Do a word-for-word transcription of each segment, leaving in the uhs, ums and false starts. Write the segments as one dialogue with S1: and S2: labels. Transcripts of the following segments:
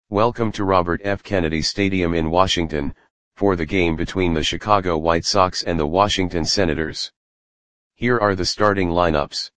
S1: Welcome to Robert F. Kennedy Stadium in Washington, for the game between the Chicago White Sox and the Washington Senators. Here are the starting lineups.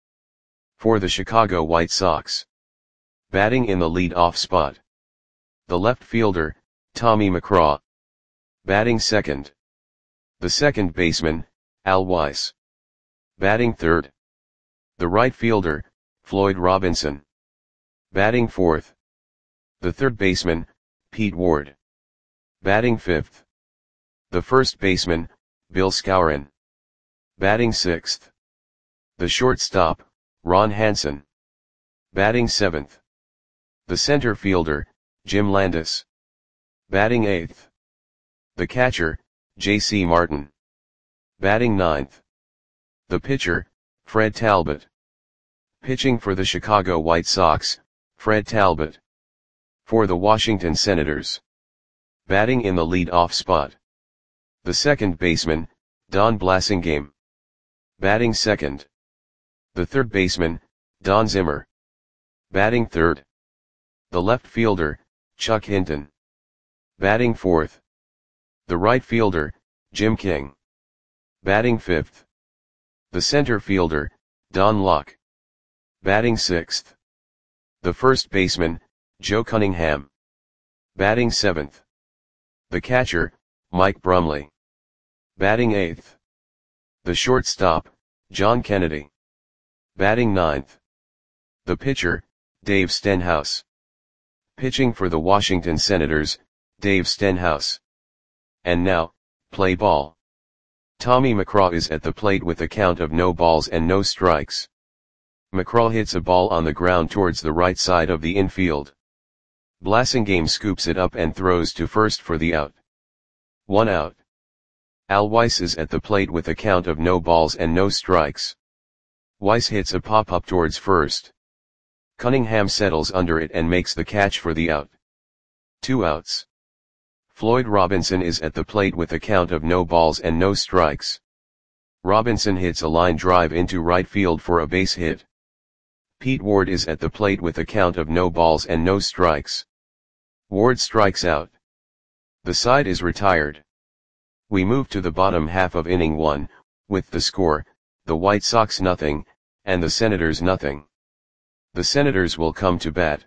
S1: For the Chicago White Sox. Batting in the lead-off spot. The left fielder, Tommy McGraw. Batting second. The second baseman, Al Weiss. Batting third. The right fielder, Floyd Robinson. Batting fourth. The third baseman, Pete Ward. Batting fifth. The first baseman, Bill Skowron. Batting sixth. The shortstop, Ron Hansen. Batting seventh. The center fielder, Jim Landis. Batting eighth. The catcher, J C Martin. Batting ninth. The pitcher, Fred Talbot. Pitching for the Chicago White Sox, Fred Talbot. For the Washington Senators. Batting in the lead-off spot. The second baseman, Don Blasingame. Batting second. The third baseman, Don Zimmer. Batting third. The left fielder, Chuck Hinton. Batting fourth. The right fielder, Jim King. Batting fifth. The center fielder, Don Locke. Batting sixth. The first baseman, Joe Cunningham. Batting seventh. The catcher, Mike Brumley. Batting eighth. The shortstop, John Kennedy. Batting ninth. The pitcher, Dave Stenhouse. Pitching for the Washington Senators, Dave Stenhouse. And now, play ball. Tommy McGraw is at the plate with a count of no balls and no strikes. McGraw hits a ball on the ground towards the right side of the infield. Blasingame scoops it up and throws to first for the out. One out. Al Weiss is at the plate with a count of no balls and no strikes. Weiss hits a pop-up towards first. Cunningham settles under it and makes the catch for the out. Two outs. Floyd Robinson is at the plate with a count of no balls and no strikes. Robinson hits a line drive into right field for a base hit. Pete Ward is at the plate with a count of no balls and no strikes. Ward strikes out. The side is retired. We move to the bottom half of inning one, with the score, the White Sox nothing, and the Senators nothing. The Senators will come to bat.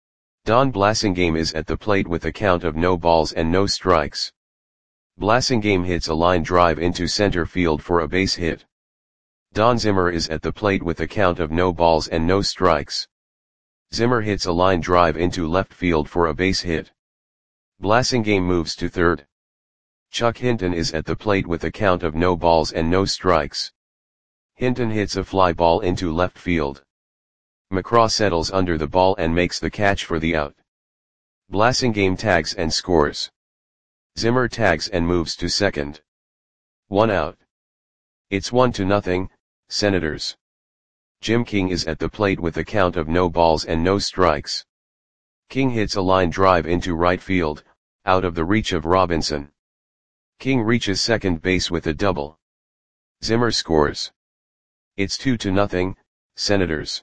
S1: Don Blasingame is at the plate with a count of no balls and no strikes. Blasingame hits a line drive into center field for a base hit. Don Zimmer is at the plate with a count of no balls and no strikes. Zimmer hits a line drive into left field for a base hit. Blasingame moves to third. Chuck Hinton is at the plate with a count of no balls and no strikes. Hinton hits a fly ball into left field. McGraw settles under the ball and makes the catch for the out. Blasingame tags and scores. Zimmer tags and moves to second. One out. It's one to nothing, Senators. Jim King is at the plate with a count of no balls and no strikes. King hits a line drive into right field, out of the reach of Robinson. King reaches second base with a double. Zimmer scores. It's two to nothing, Senators.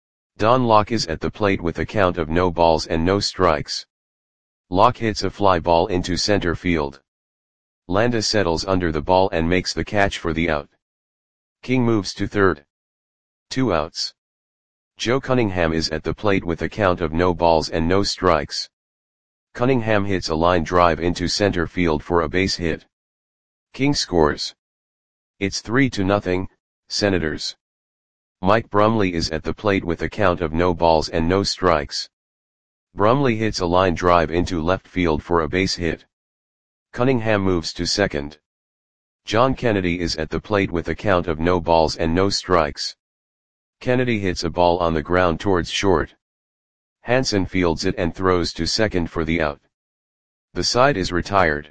S1: Don Locke is at the plate with a count of no balls and no strikes. Locke hits a fly ball into center field. Landis settles under the ball and makes the catch for the out. King moves to third. Two outs. Joe Cunningham is at the plate with a count of no balls and no strikes. Cunningham hits a line drive into center field for a base hit. King scores. It's three to nothing, Senators. Mike Brumley is at the plate with a count of no balls and no strikes. Brumley hits a line drive into left field for a base hit. Cunningham moves to second. John Kennedy is at the plate with a count of no balls and no strikes. Kennedy hits a ball on the ground towards short. Hansen fields it and throws to second for the out. The side is retired.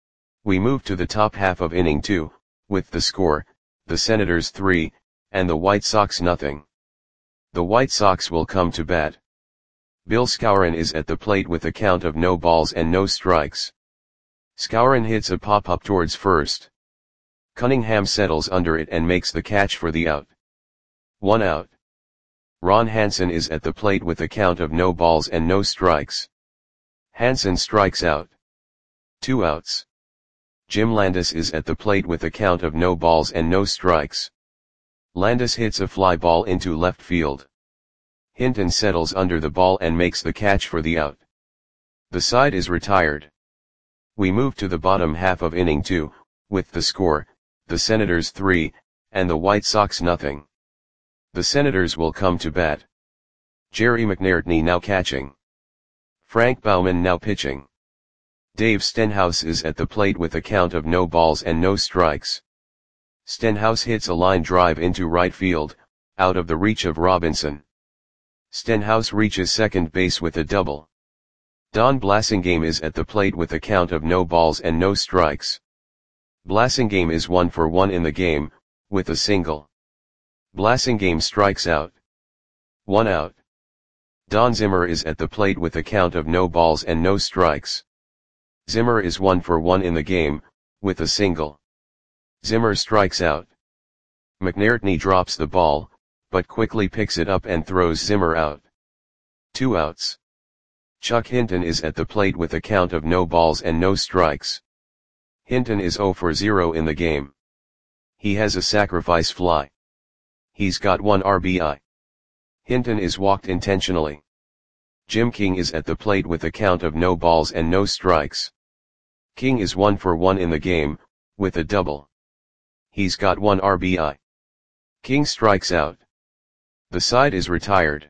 S1: We move to the top half of inning two, with the score, the Senators three, and the White Sox nothing. The White Sox will come to bat. Bill Skowron is at the plate with a count of no balls and no strikes. Skowron hits a pop-up towards first. Cunningham settles under it and makes the catch for the out. One out. Ron Hansen is at the plate with a count of no balls and no strikes. Hansen strikes out. Two outs. Jim Landis is at the plate with a count of no balls and no strikes. Landis hits a fly ball into left field. Hinton settles under the ball and makes the catch for the out. The side is retired. We move to the bottom half of inning two, with the score, the Senators three, and the White Sox nothing. The Senators will come to bat. Jerry McNairtney now catching. Frank Baumann now pitching. Dave Stenhouse is at the plate with a count of no balls and no strikes. Stenhouse hits a line drive into right field, out of the reach of Robinson. Stenhouse reaches second base with a double. Don Blasingame is at the plate with a count of no balls and no strikes. Blasingame is one for one in the game, with a single. Blasingame strikes out. One out. Don Zimmer is at the plate with a count of no balls and no strikes. Zimmer is one for one in the game, with a single. Zimmer strikes out. McNairtney drops the ball, but quickly picks it up and throws Zimmer out. Two outs. Chuck Hinton is at the plate with a count of no balls and no strikes. Hinton is zero for zero in the game. He has a sacrifice fly. He's got one R B I. Hinton is walked intentionally. Jim King is at the plate with a count of no balls and no strikes. King is one for one in the game, with a double. He's got one R B I. King strikes out. The side is retired.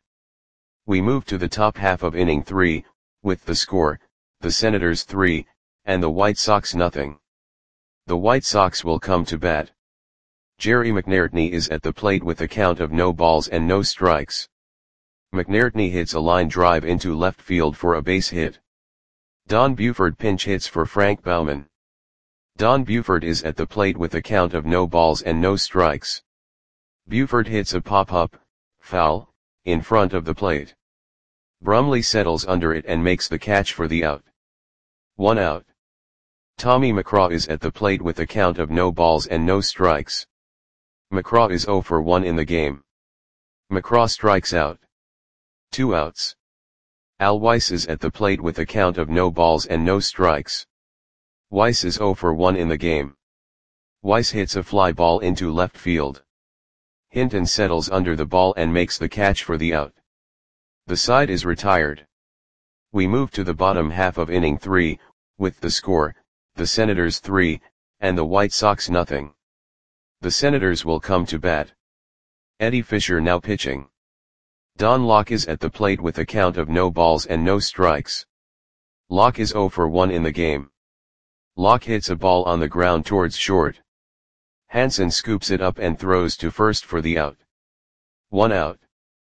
S1: We move to the top half of inning three, with the score, the Senators three, and the White Sox nothing. The White Sox will come to bat. Jerry McNairtney is at the plate with a count of no balls and no strikes. McNairtney hits a line drive into left field for a base hit. Don Buford pinch hits for Frank Baumann. Don Buford is at the plate with a count of no balls and no strikes. Buford hits a pop-up, foul, in front of the plate. Brumley settles under it and makes the catch for the out. One out. Tommy McCraw is at the plate with a count of no balls and no strikes. McCraw is zero for one in the game. McCraw strikes out. Two outs. Al Weiss is at the plate with a count of no balls and no strikes. Weiss is zero for one in the game. Weiss hits a fly ball into left field. Hinton settles under the ball and makes the catch for the out. The side is retired. We move to the bottom half of inning three, with the score, the Senators three, and the White Sox nothing. The Senators will come to bat. Eddie Fisher now pitching. Don Locke is at the plate with a count of no balls and no strikes. Locke is zero for one in the game. Locke hits a ball on the ground towards short. Hansen scoops it up and throws to first for the out. One out.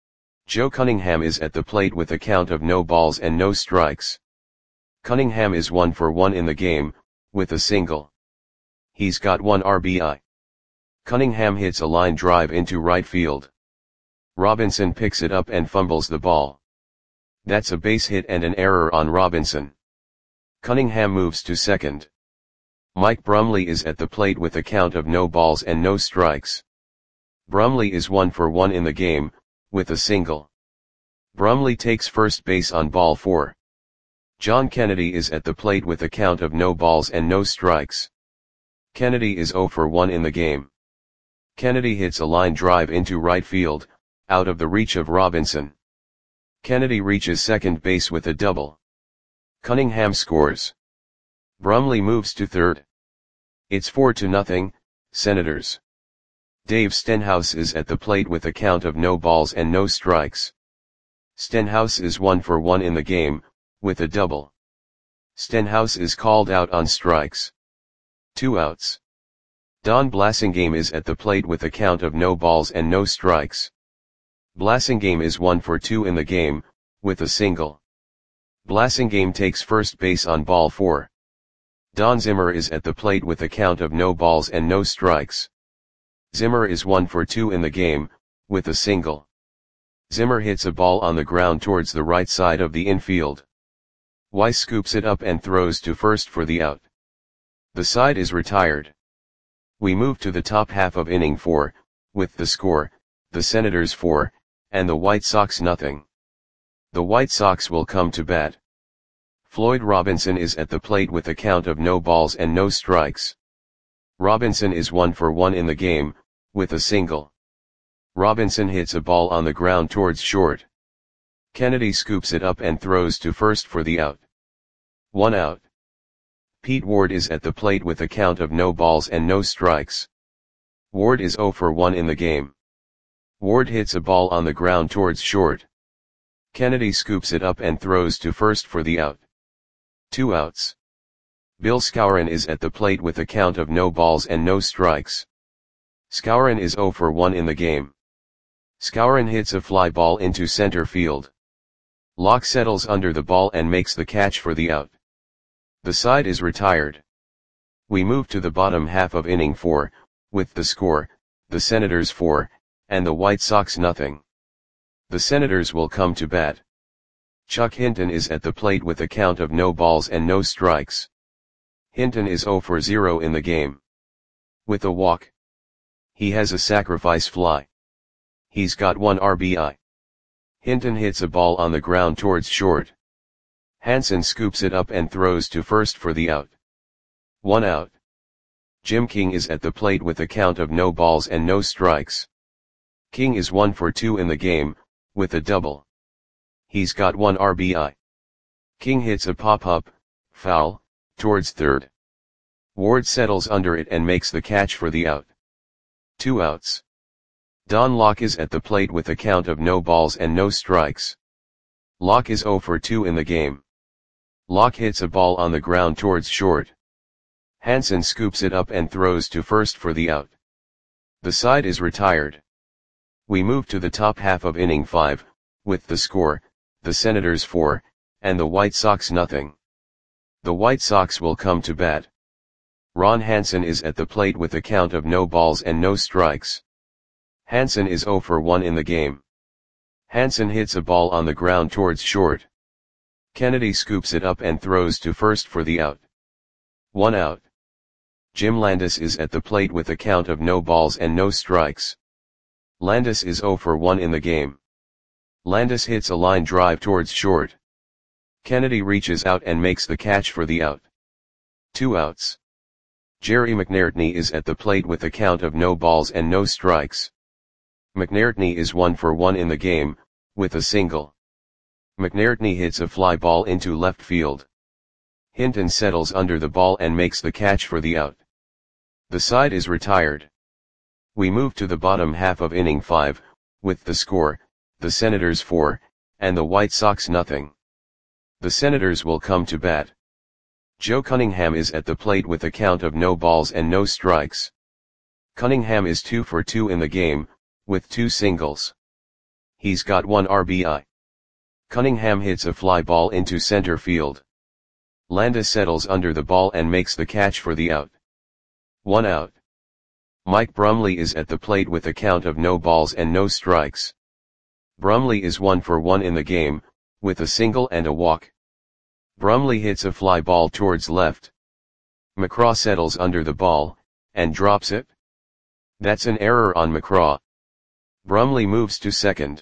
S1: Joe Cunningham is at the plate with a count of no balls and no strikes. Cunningham is one for one in the game, with a single. He's got one R B I. Cunningham hits a line drive into right field. Robinson picks it up and fumbles the ball. That's a base hit and an error on Robinson. Cunningham moves to second. Mike Brumley is at the plate with a count of no balls and no strikes. Brumley is one for one in the game, with a single. Brumley takes first base on ball four. John Kennedy is at the plate with a count of no balls and no strikes. Kennedy is zero for one in the game. Kennedy hits a line drive into right field, out of the reach of Robinson. Kennedy reaches second base with a double. Cunningham scores. Brumley moves to third. It's four to nothing, Senators. Dave Stenhouse is at the plate with a count of no balls and no strikes. Stenhouse is one for one in the game, with a double. Stenhouse is called out on strikes. Two outs. Don Blasingame is at the plate with a count of no balls and no strikes. Blasingame is one for two in the game, with a single. Blasingame takes first base on ball four. Don Zimmer is at the plate with a count of no balls and no strikes. Zimmer is one for two in the game, with a single. Zimmer hits a ball on the ground towards the right side of the infield. Weiss scoops it up and throws to first for the out. The side is retired. We move to the top half of inning four, with the score, the Senators four, and the White Sox nothing. The White Sox will come to bat. Floyd Robinson is at the plate with a count of no balls and no strikes. Robinson is one for one in the game, with a single. Robinson hits a ball on the ground towards short. Kennedy scoops it up and throws to first for the out. One out. Pete Ward is at the plate with a count of no balls and no strikes. Ward is zero for one in the game. Ward hits a ball on the ground towards short. Kennedy scoops it up and throws to first for the out. Two outs. Bill Skowron is at the plate with a count of no balls and no strikes. Skowron is zero for one in the game. Skowron hits a fly ball into center field. Locke settles under the ball and makes the catch for the out. The side is retired. We move to the bottom half of inning four, with the score, the Senators four, and the White Sox nothing. The Senators will come to bat. Chuck Hinton is at the plate with a count of no balls and no strikes. Hinton is zero for zero in the game. With a walk. He has a sacrifice fly. He's got one R B I. Hinton hits a ball on the ground towards short. Hansen scoops it up and throws to first for the out. One out. Jim King is at the plate with a count of no balls and no strikes. King is one for two in the game, with a double. He's got one R B I. King hits a pop-up, foul, towards third. Ward settles under it and makes the catch for the out. Two outs. Don Locke is at the plate with a count of no balls and no strikes. Locke is zero for two in the game. Locke hits a ball on the ground towards short. Hansen scoops it up and throws to first for the out. The side is retired. We move to the top half of inning five, with the score, the Senators four, and the White Sox nothing. The White Sox will come to bat. Ron Hansen is at the plate with a count of no balls and no strikes. Hansen is zero for one in the game. Hansen hits a ball on the ground towards short. Kennedy scoops it up and throws to first for the out. One out. Jim Landis is at the plate with a count of no balls and no strikes. Landis is zero for one in the game. Landis hits a line drive towards short. Kennedy reaches out and makes the catch for the out. Two outs. Jerry McNairtney is at the plate with a count of no balls and no strikes. McNairtney is one for one in the game, with a single. McNairtney hits a fly ball into left field. Hinton settles under the ball and makes the catch for the out. The side is retired. We move to the bottom half of inning five, with the score, the Senators four, and the White Sox nothing. The Senators will come to bat. Joe Cunningham is at the plate with a count of no balls and no strikes. Cunningham is two for two in the game, with two singles. He's got one R B I. Cunningham hits a fly ball into center field. Landis settles under the ball and makes the catch for the out. One out. Mike Brumley is at the plate with a count of no balls and no strikes. Brumley is one for one in the game, with a single and a walk. Brumley hits a fly ball towards left. McCraw settles under the ball, and drops it. That's an error on McCraw. Brumley moves to second.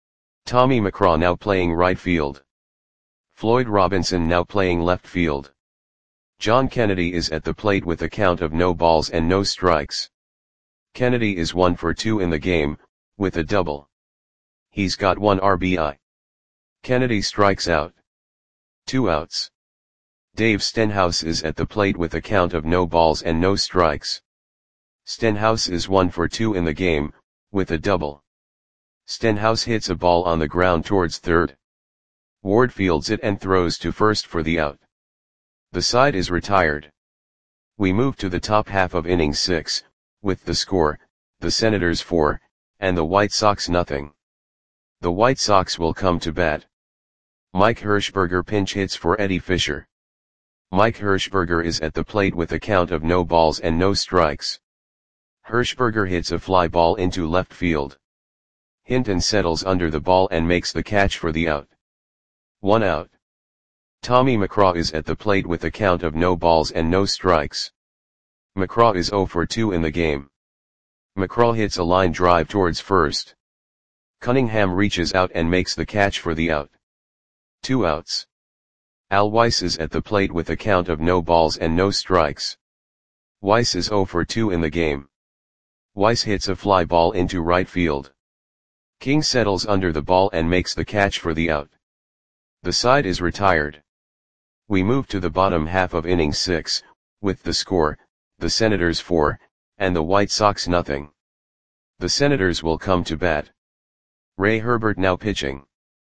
S1: Tommy McCraw now playing right field. Floyd Robinson now playing left field. John Kennedy is at the plate with a count of no balls and no strikes. Kennedy is one for two in the game, with a double. He's got one R B I. Kennedy strikes out. Two outs. Dave Stenhouse is at the plate with a count of no balls and no strikes. Stenhouse is one for two in the game, with a double. Stenhouse hits a ball on the ground towards third. Ward fields it and throws to first for the out. The side is retired. We move to the top half of inning six, with the score, the Senators four, and the White Sox nothing. The White Sox will come to bat. Mike Hirschberger pinch hits for Eddie Fisher. Mike Hirschberger is at the plate with a count of no balls and no strikes. Hirschberger hits a fly ball into left field. Hinton settles under the ball and makes the catch for the out. One out. Tommy McCraw is at the plate with a count of no balls and no strikes. McCraw is zero for two in the game. McCraw hits a line drive towards first. Cunningham reaches out and makes the catch for the out. Two outs. Al Weiss is at the plate with a count of no balls and no strikes. Weiss is zero for two in the game. Weiss hits a fly ball into right field. King settles under the ball and makes the catch for the out. The side is retired. We move to the bottom half of inning six, with the score, the Senators four, and the White Sox nothing. The Senators will come to bat. Ray Herbert now pitching.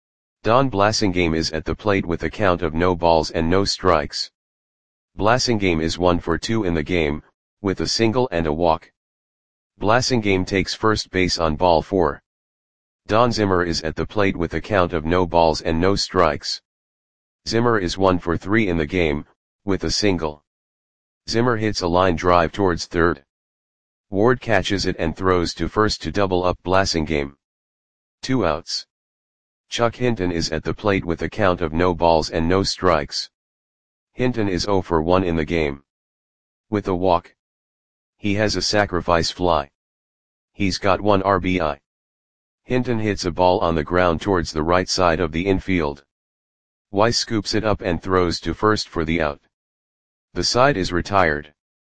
S1: Don Blasingame is at the plate with a count of no balls and no strikes. Blasingame is one for two in the game, with a single and a walk. Blasingame takes first base on ball four. Don Zimmer is at the plate with a count of no balls and no strikes. Zimmer is one for three in the game, with a single. Zimmer hits a line drive towards third. Ward catches it and throws to first to double up Blasingame. Two outs. Chuck Hinton is at the plate with a count of no balls and no strikes. Hinton is zero for one in the game. With a walk. He has a sacrifice fly. He's got one R B I. Hinton hits a ball on the ground towards the right side of the infield. Weiss scoops it up and throws to first for the out. The side is retired.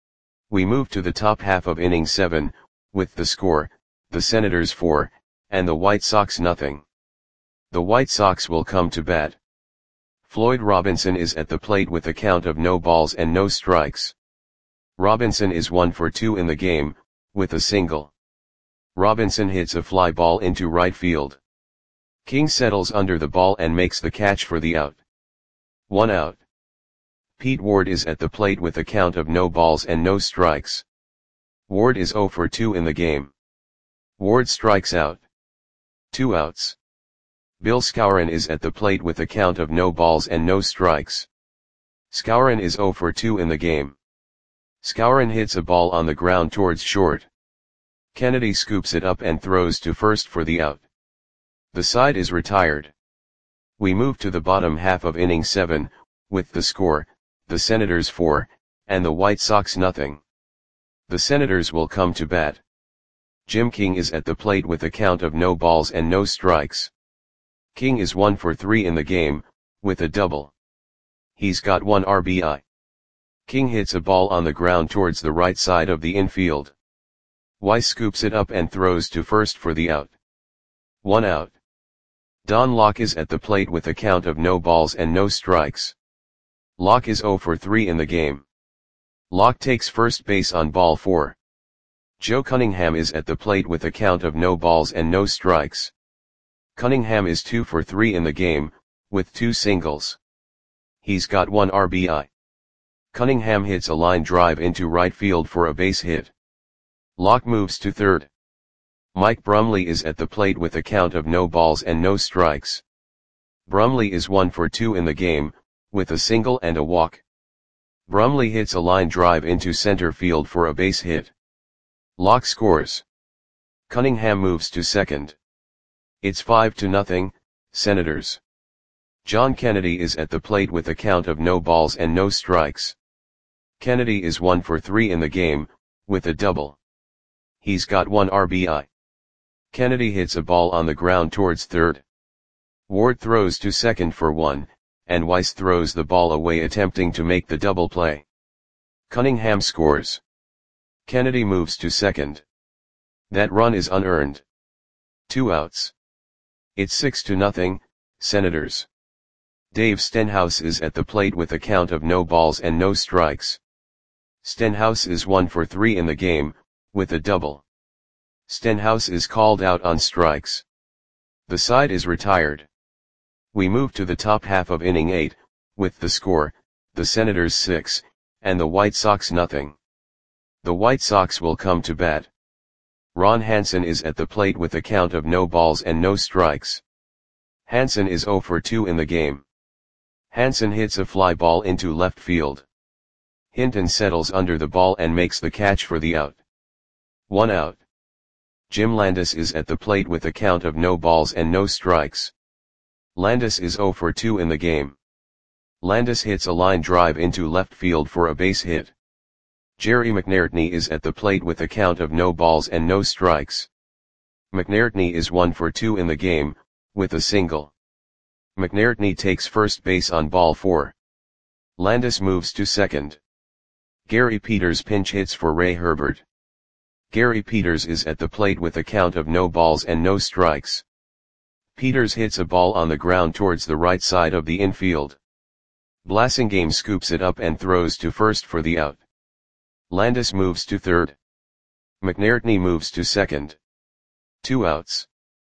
S1: We move to the top half of inning seven, with the score, the Senators four, and the White Sox nothing. The White Sox will come to bat. Floyd Robinson is at the plate with a count of no balls and no strikes. Robinson is one for two in the game, with a single. Robinson hits a fly ball into right field. King settles under the ball and makes the catch for the out. One out. Pete Ward is at the plate with a count of no balls and no strikes. Ward is zero for two in the game. Ward strikes out. Two outs. Bill Skowron is at the plate with a count of no balls and no strikes. Skowron is zero for two in the game. Skowron hits a ball on the ground towards short. Kennedy scoops it up and throws to first for the out. The side is retired. We move to the bottom half of inning seven, with the score, the Senators four, and the White Sox nothing. The Senators will come to bat. Jim King is at the plate with a count of no balls and no strikes. King is one for three in the game, with a double. He's got one R B I. King hits a ball on the ground towards the right side of the infield. Weiss scoops it up and throws to first for the out. One out. Don Locke is at the plate with a count of no balls and no strikes. Locke is zero for three in the game. Locke takes first base on ball four. Joe Cunningham is at the plate with a count of no balls and no strikes. Cunningham is two for three in the game, with two singles. He's got one R B I. Cunningham hits a line drive into right field for a base hit. Locke moves to third. Mike Brumley is at the plate with a count of no balls and no strikes. Brumley is one for two in the game, with a single and a walk. Brumley hits a line drive into center field for a base hit. Locke scores. Cunningham moves to second. It's five to nothing, Senators. John Kennedy is at the plate with a count of no balls and no strikes. Kennedy is one for three in the game, with a double. He's got one R B I. Kennedy hits a ball on the ground towards third. Ward throws to second for one, and Weiss throws the ball away attempting to make the double play. Cunningham scores. Kennedy moves to second. That run is unearned. Two outs. It's six to nothing, Senators. Dave Stenhouse is at the plate with a count of no balls and no strikes. Stenhouse is one for three in the game, with a double. Stenhouse is called out on strikes. The side is retired. We move to the top half of inning eight, with the score, the Senators six, and the White Sox nothing. The White Sox will come to bat. Ron Hansen is at the plate with a count of no balls and no strikes. Hansen is zero for two in the game. Hansen hits a fly ball into left field. Hinton settles under the ball and makes the catch for the out. One out. Jim Landis is at the plate with a count of no balls and no strikes. Landis is zero for two in the game. Landis hits a line drive into left field for a base hit. Jerry McNairtney is at the plate with a count of no balls and no strikes. McNairtney is one for two in the game, with a single. McNairtney takes first base on ball four. Landis moves to second. Gary Peters pinch hits for Ray Herbert. Gary Peters is at the plate with a count of no balls and no strikes. Peters hits a ball on the ground towards the right side of the infield. Blasingame scoops it up and throws to first for the out. Landis moves to third. McNairtney moves to second. Two outs.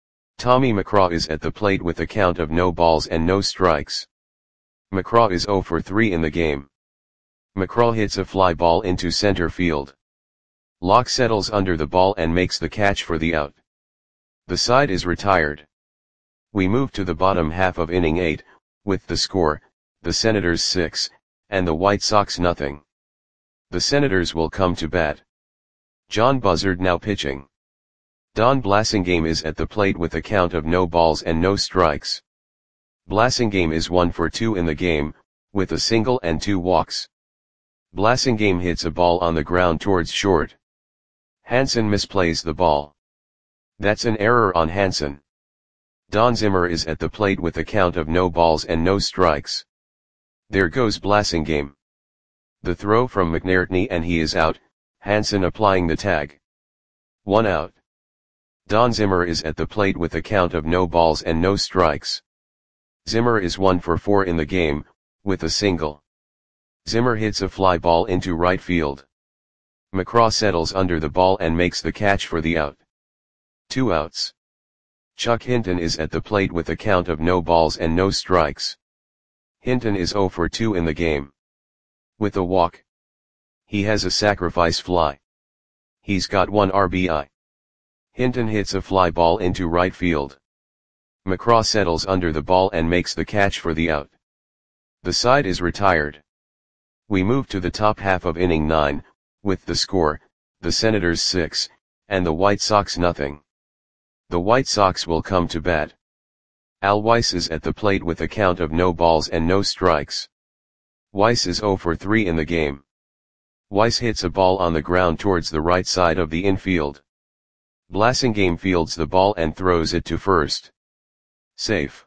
S1: Tommy McCraw is at the plate with a count of no balls and no strikes. McCraw is oh for three in the game. McCraw hits a fly ball into center field. Locke settles under the ball and makes the catch for the out. The side is retired. We move to the bottom half of inning eight, with the score, the Senators six, and the White Sox nothing. The Senators will come to bat. John Buzzard now pitching. Don Blasingame is at the plate with a count of no balls and no strikes. Blasingame is one for two in the game, with a single and two walks. Blasingame hits a ball on the ground towards short. Hansen misplays the ball. That's an error on Hansen. Don Zimmer is at the plate with a count of no balls and no strikes. There goes Blasingame. The throw from McNairtney and he is out, Hansen applying the tag. One out. Don Zimmer is at the plate with a count of no balls and no strikes. Zimmer is one for four in the game, with a single. Zimmer hits a fly ball into right field. McCraw settles under the ball and makes the catch for the out. Two outs. Chuck Hinton is at the plate with a count of no balls and no strikes. Hinton is oh for two in the game. With a walk. He has a sacrifice fly. He's got one R B I. Hinton hits a fly ball into right field. McCraw settles under the ball and makes the catch for the out. The side is retired. We move to the top half of inning nine, with the score, the Senators six, and the White Sox nothing. The White Sox will come to bat. Al Weiss is at the plate with a count of no balls and no strikes. Weiss is oh for three in the game. Weiss hits a ball on the ground towards the right side of the infield. Blasingame fields the ball and throws it to first. Safe.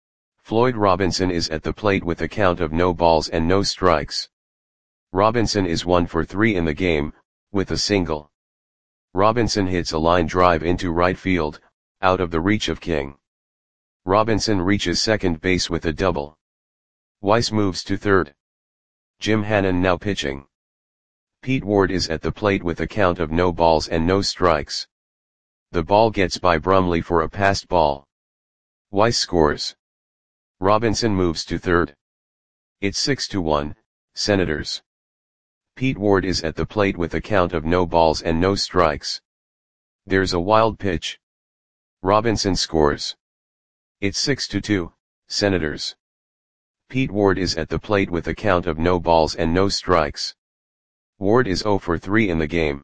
S1: Floyd Robinson is at the plate with a count of no balls and no strikes. Robinson is one for three in the game, with a single. Robinson hits a line drive into right field, out of the reach of King. Robinson reaches second base with a double. Weiss moves to third. Jim Hannon now pitching. Pete Ward is at the plate with a count of no balls and no strikes. The ball gets by Brumley for a passed ball. Weiss scores. Robinson moves to third. It's six to one, Senators. Pete Ward is at the plate with a count of no balls and no strikes. There's a wild pitch. Robinson scores. It's six to two, Senators. Pete Ward is at the plate with a count of no balls and no strikes. Ward is oh for three in the game.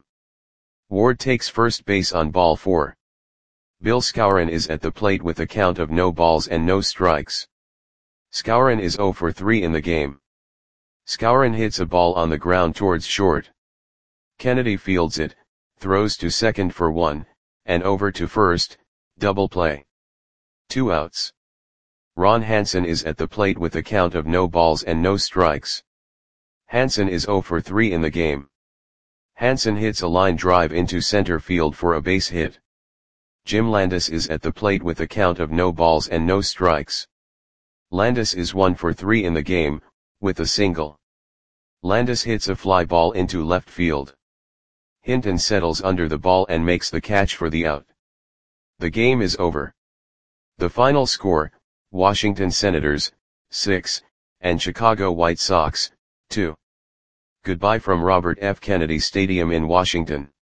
S1: Ward takes first base on ball four. Bill Skowron is at the plate with a count of no balls and no strikes. Skowron is oh for three in the game. Skowron hits a ball on the ground towards short. Kennedy fields it, throws to second for one, and over to first, double play. Two outs. Ron Hansen is at the plate with a count of no balls and no strikes. Hansen is oh for three in the game. Hansen hits a line drive into center field for a base hit. Jim Landis is at the plate with a count of no balls and no strikes. Landis is one for three in the game, with a single. Landis hits a fly ball into left field. Hinton settles under the ball and makes the catch for the out. The game is over. The final score, Washington Senators, six, and Chicago White Sox, two. Goodbye from Robert F. Kennedy Stadium in Washington.